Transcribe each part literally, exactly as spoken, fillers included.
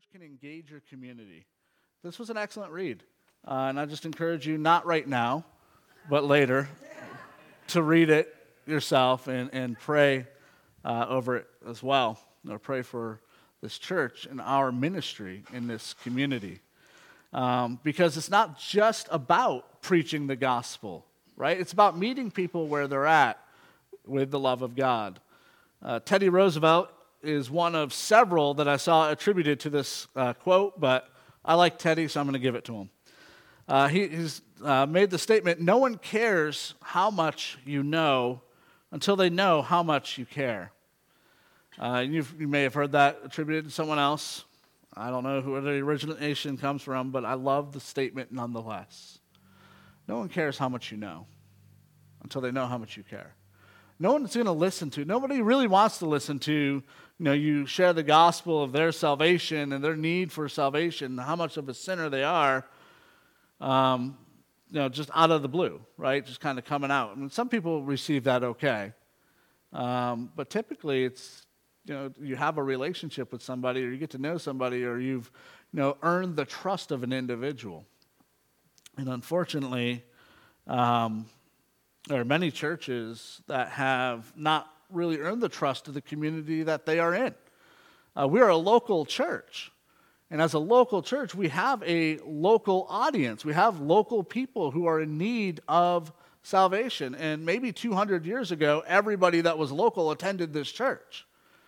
church can engage your community. This was an excellent read. Uh, and I just encourage you, not right now, but later, to read it yourself and, and pray uh, over it as well. Or pray for this church and our ministry in this community. Um, because it's not just about preaching the gospel, right? It's about meeting people where they're at with the love of God. Uh, Teddy Roosevelt is one of several that I saw attributed to this uh, quote, but I like Teddy, so I'm going to give it to him. Uh, he, he's uh, made the statement, no one cares how much you know until they know how much you care. Uh, you've, you may have heard that attributed to someone else. I don't know who the origination comes from, but I love the statement nonetheless. No one cares how much you know until they know how much you care. No one's going to listen to, nobody really wants to listen to, you know, you share the gospel of their salvation and their need for salvation, how much of a sinner they are, um, you know, just out of the blue, right? Just kind of coming out. I mean, some people receive that okay. Um, but typically it's, you know, you have a relationship with somebody or you get to know somebody or you've, you know, earned the trust of an individual. And unfortunately, um, there are many churches that have not really earned the trust of the community that they are in. Uh, we're a local church. And as a local church, we have a local audience. We have local people who are in need of salvation. And maybe two hundred years ago, everybody that was local attended this church.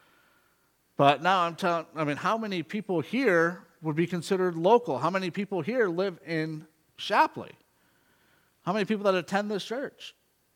But now I'm telling, I mean, how many people here would be considered local? How many people here live in Shapley? How many people that attend this church?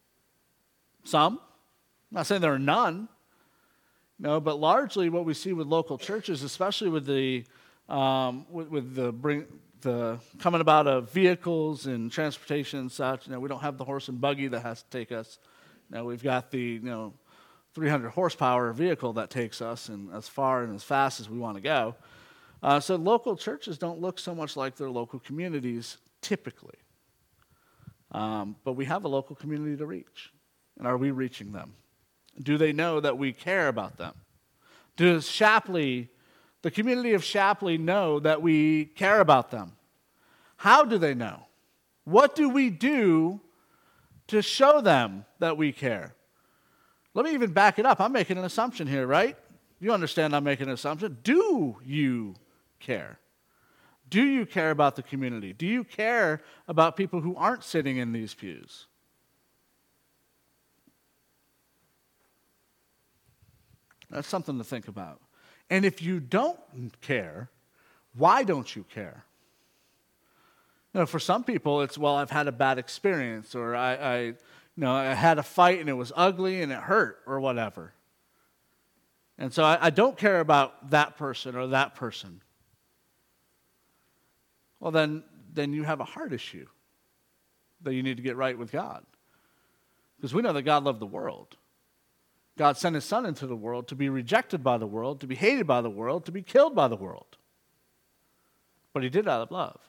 Some. I'm not saying there are none. No, but largely what we see with local churches, especially with the um, with, with the bring the coming about of vehicles and transportation and such. You know, we don't have the horse and buggy that has to take us. You know, we've got the you know three hundred horsepower vehicle that takes us and as far and as fast as we want to go. Uh, so local churches don't look so much like their local communities typically. Um, but we have a local community to reach. And are we reaching them? Do they know that we care about them? Does Shapley, the community of Shapley, know that we care about them? How do they know? What do we do to show them that we care? Let me even back it up. I'm making an assumption here, right? You understand I'm making an assumption. Do you care? Do you care about the community? Do you care about people who aren't sitting in these pews? That's something to think about. And if you don't care, why don't you care? You know, for some people, it's, well, I've had a bad experience, or I, I, you know, I had a fight and it was ugly and it hurt, or whatever. And so I, I don't care about that person or that person. Well, then, then you have a heart issue that you need to get right with God. Because we know that God loved the world. God sent his son into the world to be rejected by the world, to be hated by the world, to be killed by the world. But he did it out of love.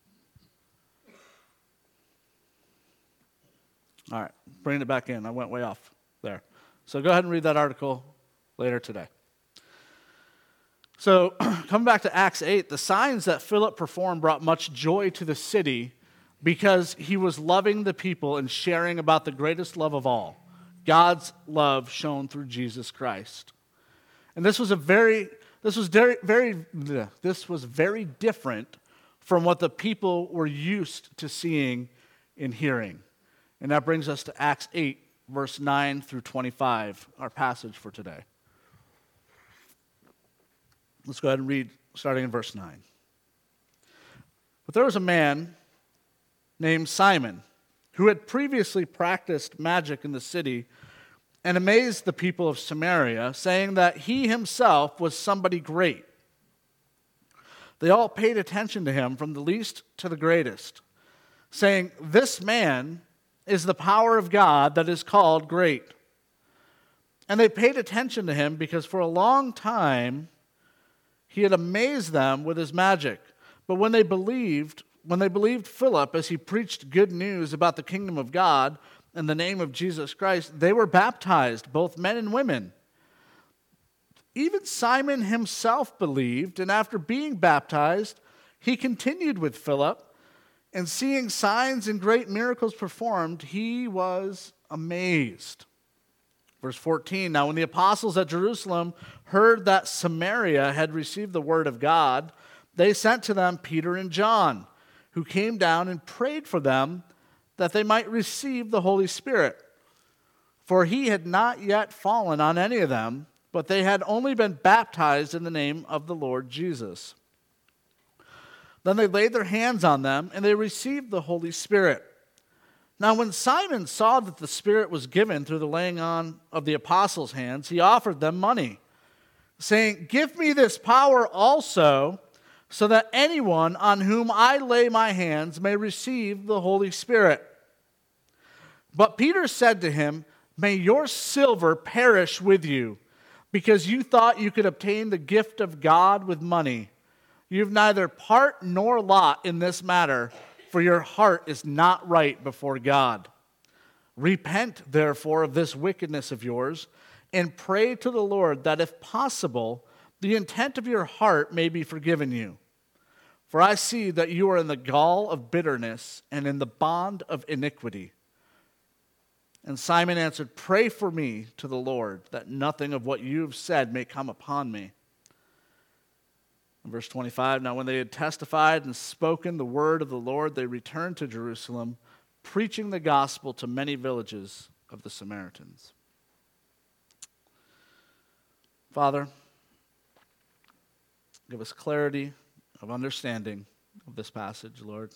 All right, bringing it back in. I went way off there. So go ahead and read that article later today. So coming back to Acts eight, the signs that Philip performed brought much joy to the city because he was loving the people and sharing about the greatest love of all. God's love shown through Jesus Christ. And this was a very, this was very, very, this was very different from what the people were used to seeing and hearing. And that brings us to Acts eight, verse nine through twenty-five, our passage for today. Let's go ahead and read, starting in verse nine. But there was a man named Simon, who had previously practiced magic in the city and amazed the people of Samaria, saying that he himself was somebody great. They all paid attention to him from the least to the greatest, saying, "This man is the power of God that is called great." And they paid attention to him because for a long time he had amazed them with his magic. But when they believed, When they believed Philip as he preached good news about the kingdom of God in the name of Jesus Christ, they were baptized, both men and women. Even Simon himself believed, and after being baptized, he continued with Philip, and seeing signs and great miracles performed, he was amazed. Verse fourteen, now when the apostles at Jerusalem heard that Samaria had received the word of God, they sent to them Peter and John, who came down and prayed for them that they might receive the Holy Spirit. For he had not yet fallen on any of them, but they had only been baptized in the name of the Lord Jesus. Then they laid their hands on them, and they received the Holy Spirit. Now when Simon saw that the Spirit was given through the laying on of the apostles' hands, he offered them money, saying, give me this power also, so that anyone on whom I lay my hands may receive the Holy Spirit. But Peter said to him, may your silver perish with you, because you thought you could obtain the gift of God with money. You have neither part nor lot in this matter, for your heart is not right before God. Repent, therefore, of this wickedness of yours, and pray to the Lord that, if possible, the intent of your heart may be forgiven you. For I see that you are in the gall of bitterness and in the bond of iniquity. And Simon answered, pray for me to the Lord, that nothing of what you have said may come upon me. Verse twenty-five, now when they had testified and spoken the word of the Lord, they returned to Jerusalem, preaching the gospel to many villages of the Samaritans. Father, give us clarity of understanding of this passage, Lord,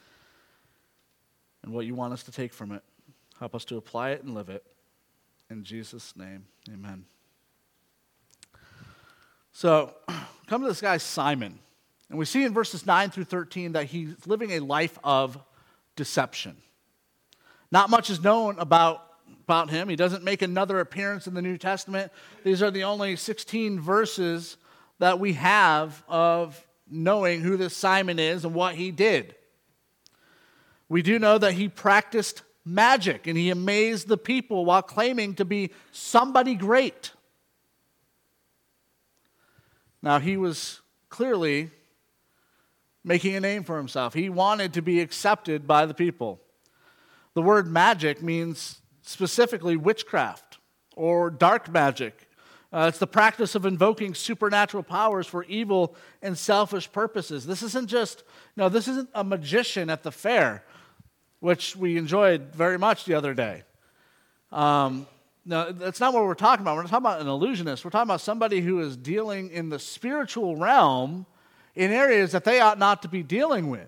and what you want us to take from it. Help us to apply it and live it. In Jesus' name, amen. So, come to this guy Simon, and we see in verses nine through thirteen that he's living a life of deception. Not much is known about, about him. He doesn't make another appearance in the New Testament. These are the only sixteen verses that we have of knowing who this Simon is and what he did. We do know that he practiced magic, and he amazed the people while claiming to be somebody great. Now, he was clearly making a name for himself. He wanted to be accepted by the people. The word magic means specifically witchcraft or dark magic. Uh, it's the practice of invoking supernatural powers for evil and selfish purposes. This isn't just, no, this isn't a magician at the fair, which we enjoyed very much the other day. Um, no, that's not what we're talking about. We're not talking about an illusionist. We're talking about somebody who is dealing in the spiritual realm in areas that they ought not to be dealing with.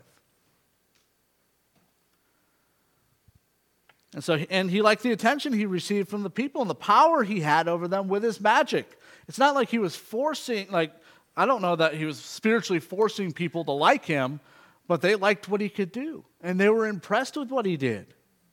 And so, and he liked the attention he received from the people and the power he had over them with his magic. It's not like he was forcing, like, I don't know that he was spiritually forcing people to like him, but they liked what he could do, and they were impressed with what he did.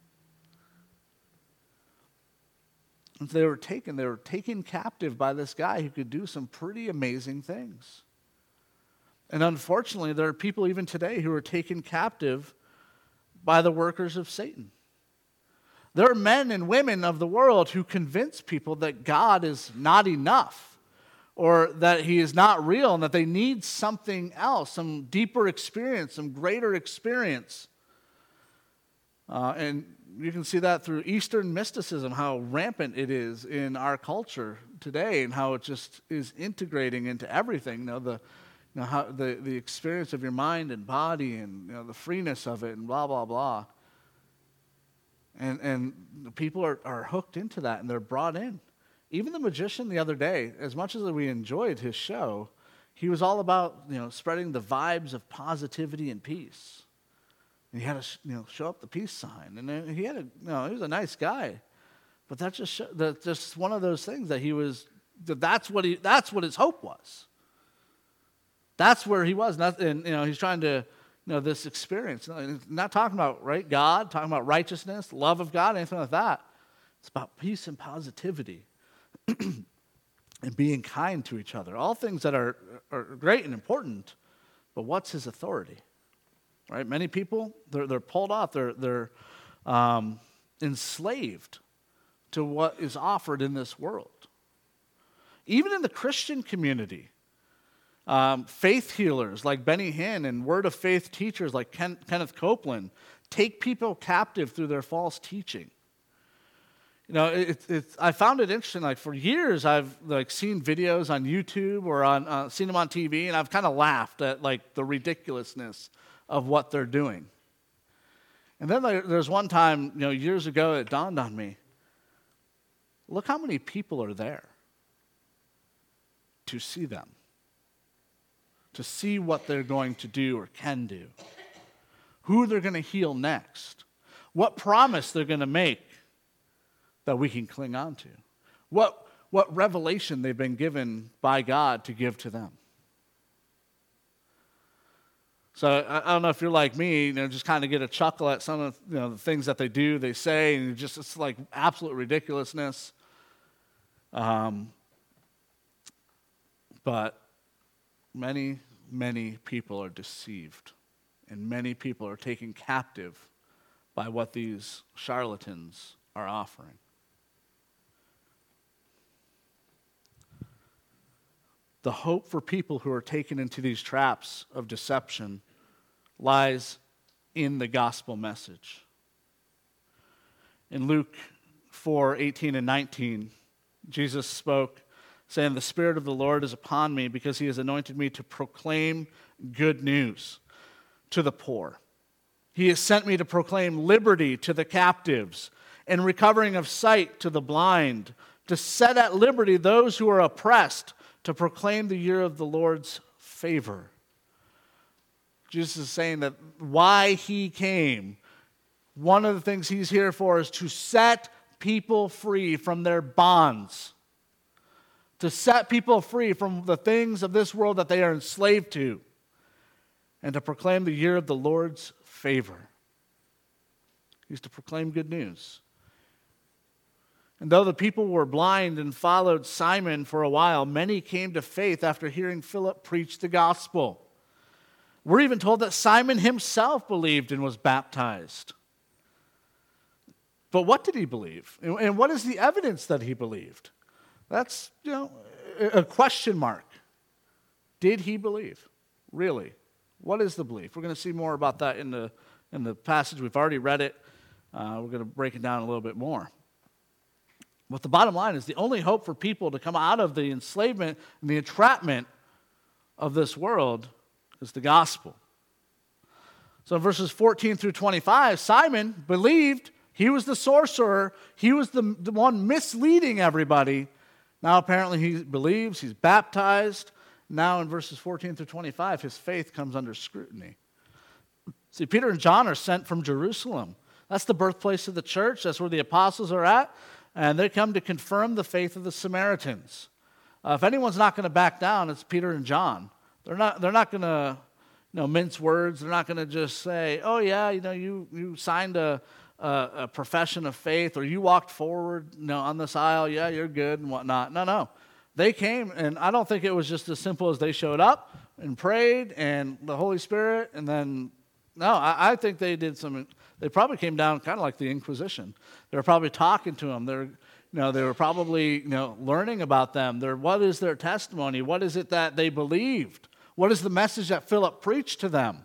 And so they were taken, they were taken captive by this guy who could do some pretty amazing things. And unfortunately, there are people even today who are taken captive by the workers of Satan. There are men and women of the world who convince people that God is not enough, or that he is not real, and that they need something else, some deeper experience, some greater experience. Uh, and you can see that through Eastern mysticism, how rampant it is in our culture today, and how it just is integrating into everything. You know, the, you know, how the, the experience of your mind and body, and you know, the freeness of it, and blah, blah, blah. And and people are, are hooked into that, and they're brought in. Even the magician the other day, as much as we enjoyed his show, he was all about, you know, spreading the vibes of positivity and peace. And he had to, you know, show up the peace sign, and then he had a, you know, he was a nice guy, but that just show, that's just one of those things that he was. That that's what he. That's what his hope was. That's where he was, and, and you know, he's trying to. You know, this experience. Not talking about right God, talking about righteousness, love of God, anything like that. It's about peace and positivity and being kind to each other. All things that are, are great and important, but what's his authority? Right? Many people, they're, they're pulled off. They're, they're um, enslaved to what is offered in this world. Even in the Christian community, um, faith healers like Benny Hinn and Word of Faith teachers like Ken, Kenneth Copeland take people captive through their false teaching. You know, it, it's, I found it interesting. Like for years, I've like seen videos on YouTube or on uh, seen them on T V, and I've kind of laughed at like the ridiculousness of what they're doing. And then there, there's one time, you know, years ago, it dawned on me. Look how many people are there to see them, to see what they're going to do or can do, who they're going to heal next, what promise they're going to make that we can cling on to, what, what revelation they've been given by God to give to them. So I, I don't know if you're like me, you know, just kind of get a chuckle at some of you know, the things that they do, they say, and just it's like absolute ridiculousness. Um, but many, many people are deceived, and many people are taken captive by what these charlatans are offering. The hope for people who are taken into these traps of deception lies in the gospel message. In Luke four, eighteen and nineteen, Jesus spoke, saying, "The Spirit of the Lord is upon me because he has anointed me to proclaim good news to the poor. He has sent me to proclaim liberty to the captives and recovering of sight to the blind, to set at liberty those who are oppressed, to proclaim the year of the Lord's favor." Jesus is saying that why he came, one of the things he's here for is to set people free from their bonds, to set people free from the things of this world that they are enslaved to, and to proclaim the year of the Lord's favor. He's to proclaim good news. And though the people were blind and followed Simon for a while, many came to faith after hearing Philip preach the gospel. We're even told that Simon himself believed and was baptized. But what did he believe? And what is the evidence that he believed? That's, you know, a question mark. Did he believe? Really? What is the belief? We're going to see more about that in the, in the passage. We've already read it. Uh, we're going to break it down a little bit more. But the bottom line is the only hope for people to come out of the enslavement and the entrapment of this world is the gospel. So in verses fourteen through twenty-five, Simon believed he was the sorcerer. He was the, the one misleading everybody. Now apparently he believes, he's baptized. Now in verses fourteen through twenty-five, his faith comes under scrutiny. See, Peter and John are sent from Jerusalem. That's the birthplace of the church. That's where the apostles are at. And they come to confirm the faith of the Samaritans. Uh, if anyone's not going to back down, it's Peter and John. They're not, they're not going to you know, mince words. They're not going to just say, oh, yeah, you know, you, you signed a, a, a profession of faith, or you walked forward you know, on this aisle. Yeah, you're good and whatnot. No, no. They came, and I don't think it was just as simple as they showed up and prayed and the Holy Spirit, and then, no, I, I think they did some, they probably came down kind of like the Inquisition. They were probably talking to them. They're, you know, they were probably, you know, learning about them. They're, what is their testimony? What is it that they believed? What is the message that Philip preached to them?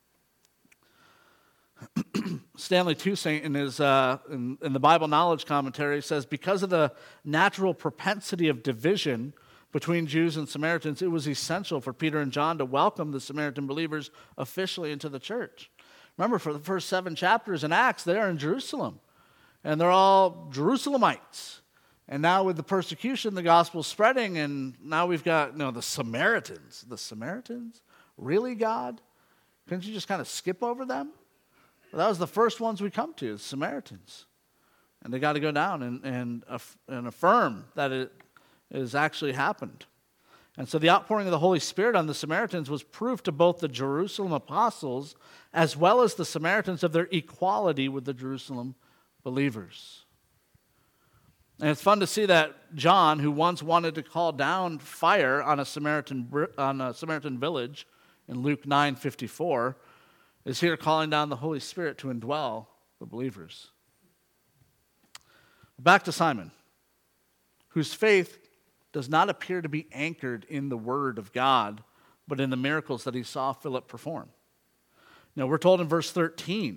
Stanley Toussaint, in his uh, in, in the Bible Knowledge Commentary, says, because of the natural propensity of division between Jews and Samaritans, it was essential for Peter and John to welcome the Samaritan believers officially into the church. Remember, for the first seven chapters in Acts, they're in Jerusalem, and they're all Jerusalemites. And now with the persecution, the gospel's spreading, and now we've got, you know, the Samaritans. The Samaritans? Really, God? Couldn't you just kind of skip over them? Well, that was the first ones we come to, the Samaritans. And they got to go down and, and, and affirm that it has actually happened. And so the outpouring of the Holy Spirit on the Samaritans was proof to both the Jerusalem apostles as well as the Samaritans of their equality with the Jerusalem believers. And it's fun to see that John, who once wanted to call down fire on a Samaritan on a Samaritan village in Luke nine fifty-four, is here calling down the Holy Spirit to indwell the believers. Back to Simon, whose faith does not appear to be anchored in the Word of God, but in the miracles that he saw Philip perform. Now, we're told in verse thirteen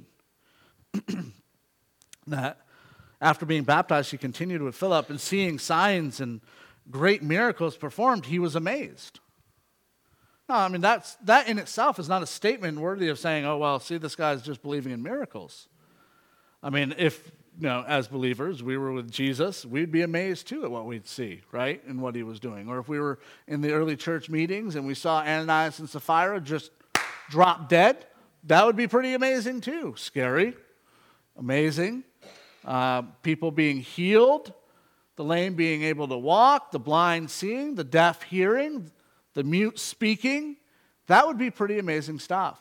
that after being baptized, he continued with Philip, and seeing signs and great miracles performed, he was amazed. No, I mean, that's, that in itself is not a statement worthy of saying, oh, well, see, this guy's just believing in miracles. I mean, if, you know, as believers, we were with Jesus, we'd be amazed too at what we'd see, right, and what he was doing. Or if we were in the early church meetings and we saw Ananias and Sapphira just drop dead, that would be pretty amazing too. Scary, amazing. Uh, people being healed, the lame being able to walk, the blind seeing, the deaf hearing, the mute speaking. That would be pretty amazing stuff.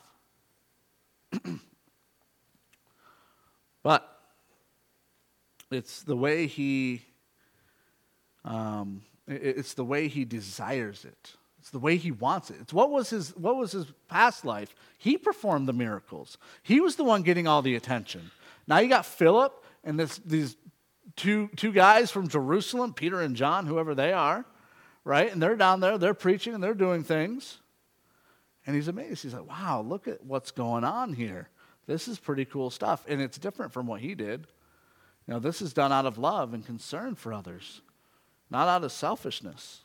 But it's the way he, um, it's the way he desires it. It's the way he wants it. It's what was his, what was his past life. He performed the miracles. He was the one getting all the attention. Now you got Philip and this, these two, two guys from Jerusalem, Peter and John, whoever they are, right? And they're down there, they're preaching and they're doing things. And he's amazed. He's like, wow, look at what's going on here. This is pretty cool stuff. And it's different from what he did. You know, this is done out of love and concern for others, not out of selfishness.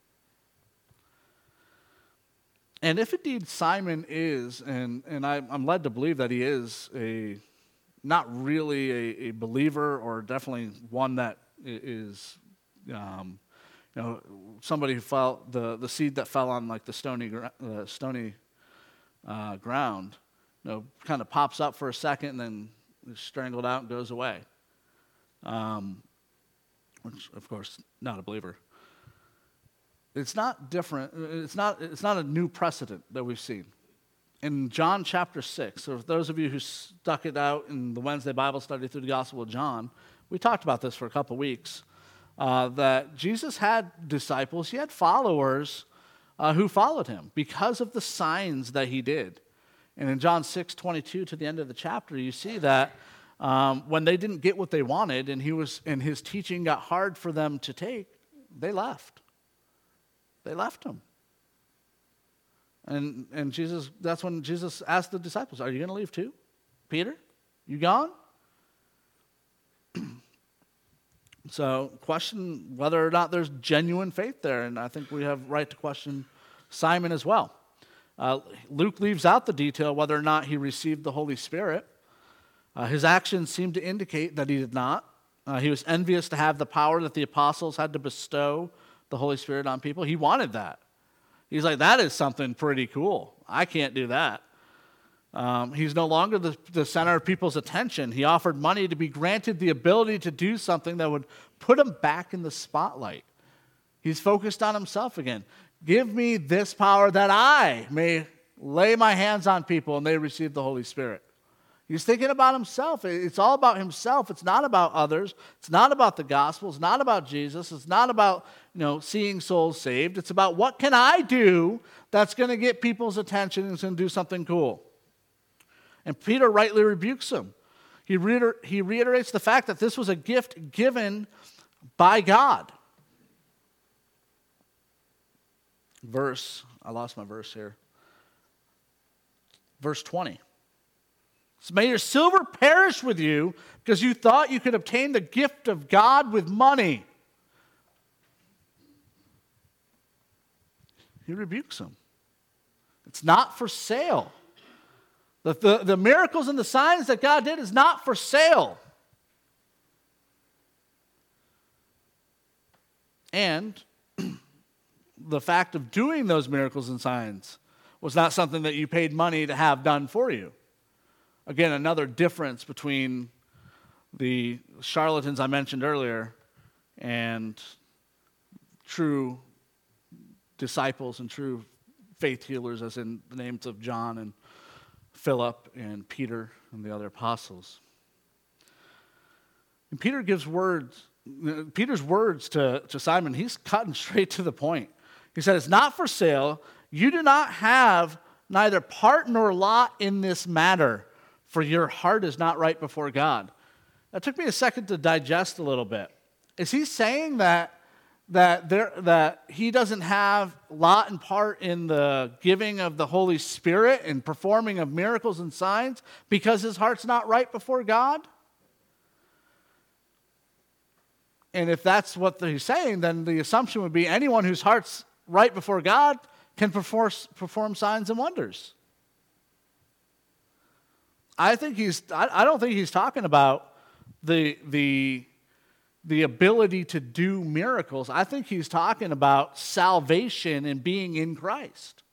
And if indeed Simon is, and, and I, I'm led to believe that he is a not really a, a believer, or definitely one that is, um, you know, somebody who fell, the, the seed that fell on like the stony, uh, stony uh, ground, you know, kind of pops up for a second and then is strangled out and goes away. Um, which, of course, not a believer. It's not different. It's not, it's not a new precedent that we've seen. In John chapter six, so for those of you who stuck it out in the Wednesday Bible study through the Gospel of John, we talked about this for a couple weeks, uh, that Jesus had disciples, he had followers uh, who followed him because of the signs that he did. And in John six twenty-two, to the end of the chapter, you see that um, when they didn't get what they wanted and he was and his teaching got hard for them to take, they left. They left him. And and Jesus, that's when Jesus asked the disciples, are you going to leave too? Peter, you gone? So question whether or not there's genuine faith there, and I think we have right to question Simon as well. Uh, Luke leaves out the detail whether or not he received the Holy Spirit. Uh, his actions seem to indicate that he did not. Uh, he was envious to have the power that the apostles had to bestow the Holy Spirit on people. He wanted that. He's like, that is something pretty cool. I can't do that. Um, he's no longer the, the center of people's attention. He offered money to be granted the ability to do something that would put him back in the spotlight. He's focused on himself again. Give me this power that I may lay my hands on people and they receive the Holy Spirit. He's thinking about himself. It's all about himself. It's not about others. It's not about the gospel. It's not about Jesus. It's not about, you know, seeing souls saved. It's about what can I do that's going to get people's attention and is going to do something cool. And Peter rightly rebukes him. He, reiter- he reiterates the fact that this was a gift given by God. Verse, I lost my verse here. Verse twenty. So may your silver perish with you because you thought you could obtain the gift of God with money. He rebukes him. It's not for sale. The, the, the miracles and the signs that God did is not for sale. And the fact of doing those miracles and signs was not something that you paid money to have done for you. Again, another difference between the charlatans I mentioned earlier and true disciples and true faith healers, as in the names of John and Philip and Peter and the other apostles. And Peter gives words, Peter's words to, to Simon, he's cutting straight to the point. He said, it's not for sale. You do not have neither part nor lot in this matter, for your heart is not right before God. That took me a second to digest a little bit. Is he saying that that there that he doesn't have lot and part in the giving of the Holy Spirit and performing of miracles and signs because his heart's not right before God? And if that's what he's saying, then the assumption would be anyone whose heart's right before God can perform, perform signs and wonders. I think he's. I, I don't think he's talking about the the the ability to do miracles. I think he's talking about salvation and being in Christ.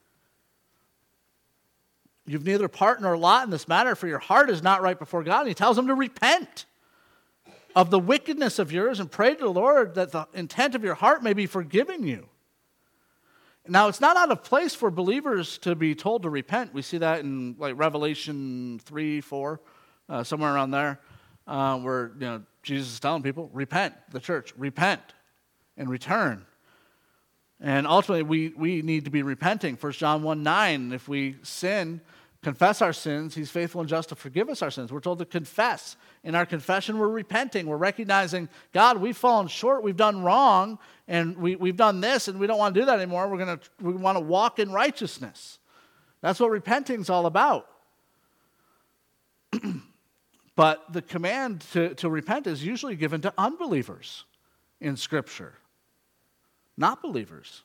You've neither part nor lot in this matter, for your heart is not right before God. And he tells them to repent of the wickedness of yours and pray to the Lord that the intent of your heart may be forgiven you. Now, it's not out of place for believers to be told to repent. We see that in like Revelation three, four, uh, somewhere around there, uh, where you know Jesus is telling people, repent, the church, repent and return. And ultimately, we, we need to be repenting. First John one nine, if we sin, confess our sins, he's faithful and just to forgive us our sins. We're told to confess. In our confession, we're repenting. We're recognizing, God, we've fallen short, we've done wrong, and we, we've done this, and we don't want to do that anymore. We're gonna we want to walk in righteousness. That's what repenting is all about. But the command to, to repent is usually given to unbelievers in Scripture, not believers.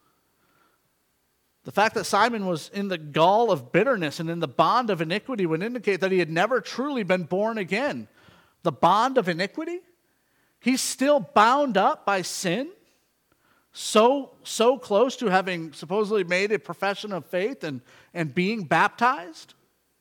The fact that Simon was in the gall of bitterness and in the bond of iniquity would indicate that he had never truly been born again. The bond of iniquity? He's still bound up by sin, so, so close to having supposedly made a profession of faith and, and being baptized.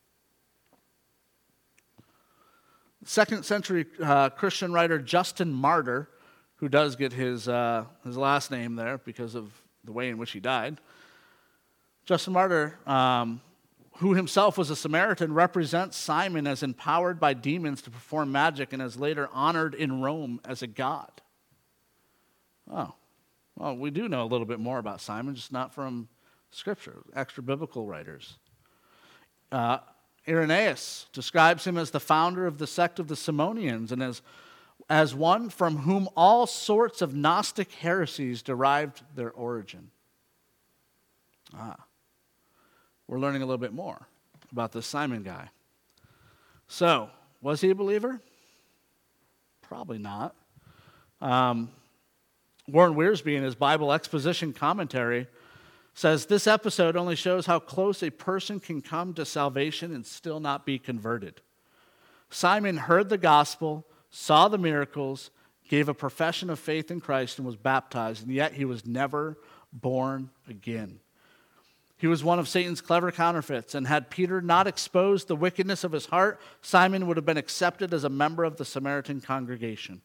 Second century uh, Christian writer Justin Martyr, who does get his, uh, his last name there because of the way in which he died, Justin Martyr, um, who himself was a Samaritan, represents Simon as empowered by demons to perform magic and as later honored in Rome as a god. Oh, well, we do know a little bit more about Simon, just not from Scripture, extra biblical writers. Uh, Irenaeus describes him as the founder of the sect of the Simonians and as, as one from whom all sorts of Gnostic heresies derived their origin. Ah. We're learning a little bit more about this Simon guy. So, was he a believer? Probably not. Um, Warren Wiersbe, in his Bible exposition commentary, says this episode only shows how close a person can come to salvation and still not be converted. Simon heard the gospel, saw the miracles, gave a profession of faith in Christ, and was baptized, and yet he was never born again. He was one of Satan's clever counterfeits, and had Peter not exposed the wickedness of his heart, Simon would have been accepted as a member of the Samaritan congregation.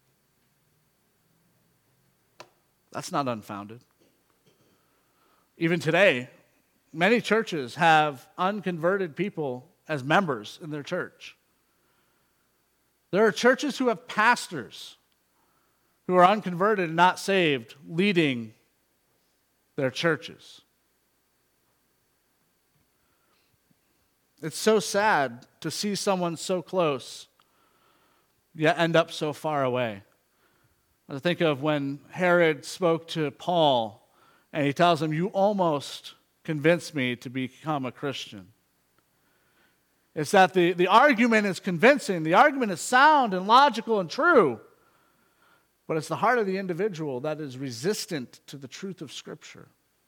That's not unfounded. Even today, many churches have unconverted people as members in their church. There are churches who have pastors who are unconverted and not saved leading their churches. It's so sad to see someone so close yet end up so far away. I think of when Herod spoke to Paul and he tells him, "You almost convinced me to become a Christian." It's that the, the argument is convincing, the argument is sound and logical and true, but it's the heart of the individual that is resistant to the truth of Scripture.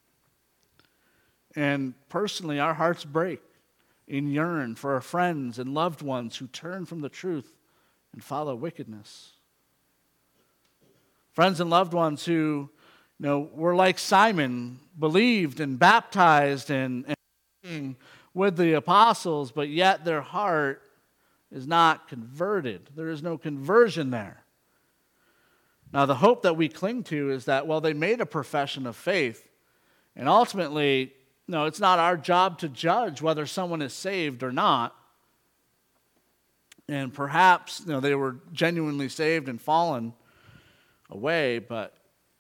And personally, our hearts break and yearn for our friends and loved ones who turn from the truth and follow wickedness. Friends and loved ones who, you know, were like Simon, believed and baptized and, and with the apostles, but yet their heart is not converted. There is no conversion there. Now, the hope that we cling to is that, well, they made a profession of faith, and ultimately, no, it's not our job to judge whether someone is saved or not. And perhaps, you know, they were genuinely saved and fallen away, but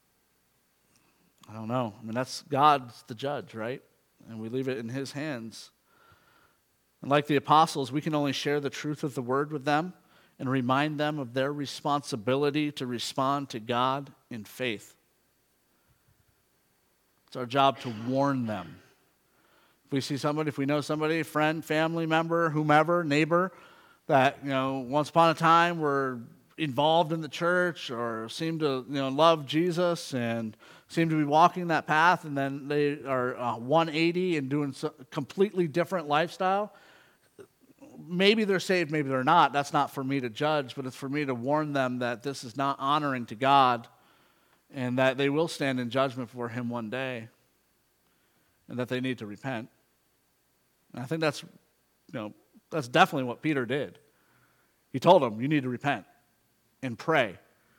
I don't know. I mean, that's God's the judge, right? And we leave it in His hands. And like the apostles, we can only share the truth of the word with them and remind them of their responsibility to respond to God in faith. It's our job to warn them. If we see somebody, if we know somebody, friend, family member, whomever, neighbor, that, you know, once upon a time were involved in the church or seem to, you know, love Jesus and seem to be walking that path, and then they are uh, one eighty and doing a completely different lifestyle, maybe they're saved, maybe they're not. That's not for me to judge, but it's for me to warn them that this is not honoring to God and that they will stand in judgment for him one day and that they need to repent. And I think that's, you know, that's definitely what Peter did. He told them, you need to repent and pray.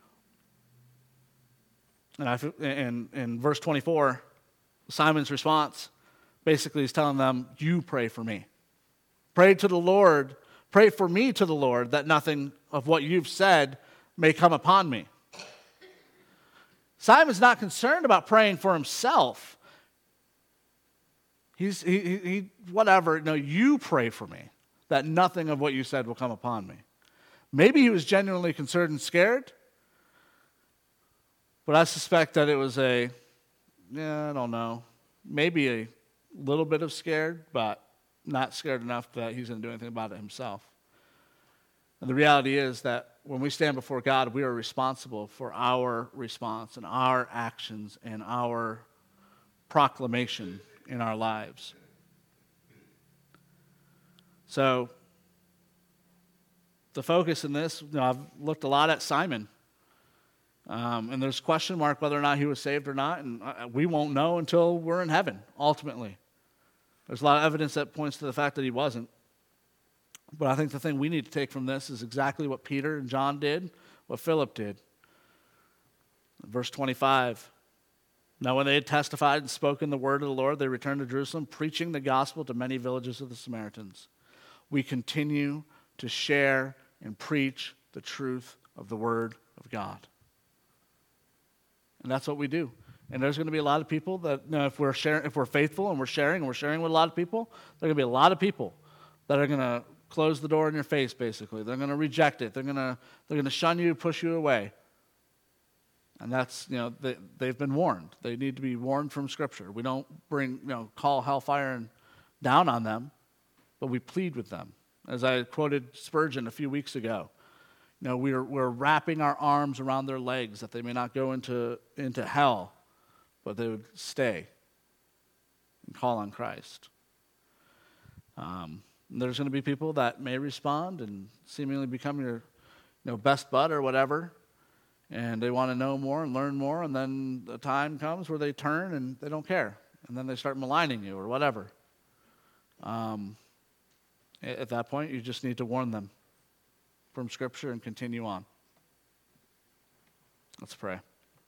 And I, in, in verse twenty-four, Simon's response basically is telling them, you pray for me. Pray to the Lord, pray for me to the Lord, that nothing of what you've said may come upon me. Simon's not concerned about praying for himself. He's, he, he, he whatever, no, you pray for me, that nothing of what you said will come upon me. Maybe he was genuinely concerned and scared, but I suspect that it was a, yeah, I don't know, maybe a little bit of scared, but not scared enough that he's going to do anything about it himself. And the reality is that when we stand before God, we are responsible for our response and our actions and our proclamation in our lives. So, the focus in this, you know, I've looked a lot at Simon. Um, and there's question mark whether or not he was saved or not, and we won't know until we're in heaven, ultimately. There's a lot of evidence that points to the fact that he wasn't. But I think the thing we need to take from this is exactly what Peter and John did, what Philip did. Verse twenty-five, now when they had testified and spoken the word of the Lord, they returned to Jerusalem, preaching the gospel to many villages of the Samaritans. We continue to share and preach the truth of the word of God. And that's what we do. And there's going to be a lot of people that, you know, if we're sharing, if we're faithful and we're sharing and we're sharing with a lot of people, there are going to be a lot of people that are going to close the door in your face, basically. They're going to reject it. They're going to they're going to shun you, push you away. And that's, you know, they, they've been warned. They need to be warned from Scripture. We don't bring, you know, call hellfire and down on them, but we plead with them. As I quoted Spurgeon a few weeks ago, you know, we're we're wrapping our arms around their legs that they may not go into into hell, but they would stay and call on Christ. Um, there's going to be people that may respond and seemingly become your, you know, best bud or whatever, and they want to know more and learn more, and then the time comes where they turn and they don't care, and then they start maligning you or whatever. Um, at that point, you just need to warn them from Scripture and continue on. Let's pray.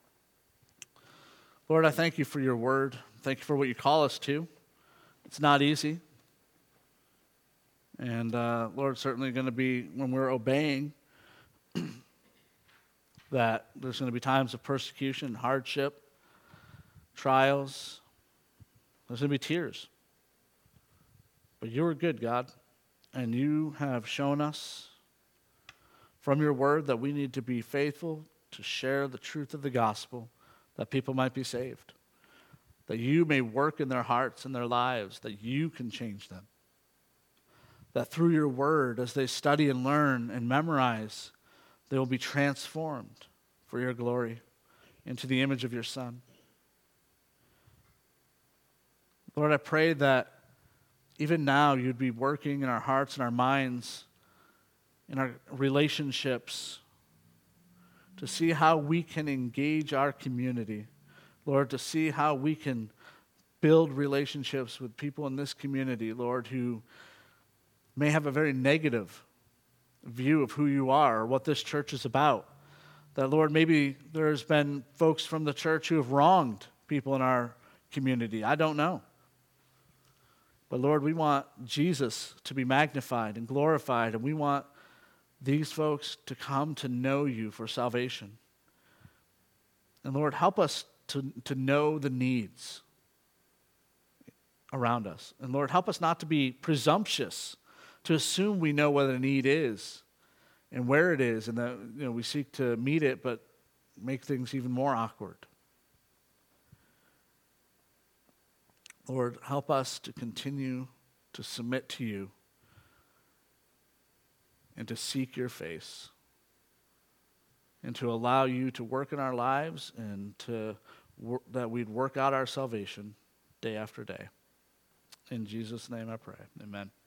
Lord, I thank you for your word. Thank you for what you call us to. It's not easy. And uh, Lord, certainly going to be, when we're obeying, that there's going to be times of persecution, hardship, trials. There's going to be tears. But you are good, God, and you have shown us from your word that we need to be faithful to share the truth of the gospel, that people might be saved, that you may work in their hearts and their lives, that you can change them, that through your word, as they study and learn and memorize, they will be transformed for your glory into the image of your Son. Lord, I pray that even now you'd be working in our hearts and our minds, in our relationships, to see how we can engage our community. Lord, to see how we can build relationships with people in this community, Lord, who may have a very negative view of who you are or what this church is about. That, Lord, maybe there's been folks from the church who have wronged people in our community. I don't know. But, Lord, we want Jesus to be magnified and glorified, and we want these folks to come to know you for salvation. And, Lord, help us to, to know the needs around us. And, Lord, help us not to be presumptuous, to assume we know what a need is, and where it is, and that, you know, we seek to meet it, but make things even more awkward. Lord, help us to continue to submit to you and to seek your face and to allow you to work in our lives and to wor- that we'd work out our salvation day after day. In Jesus' name I pray. Amen.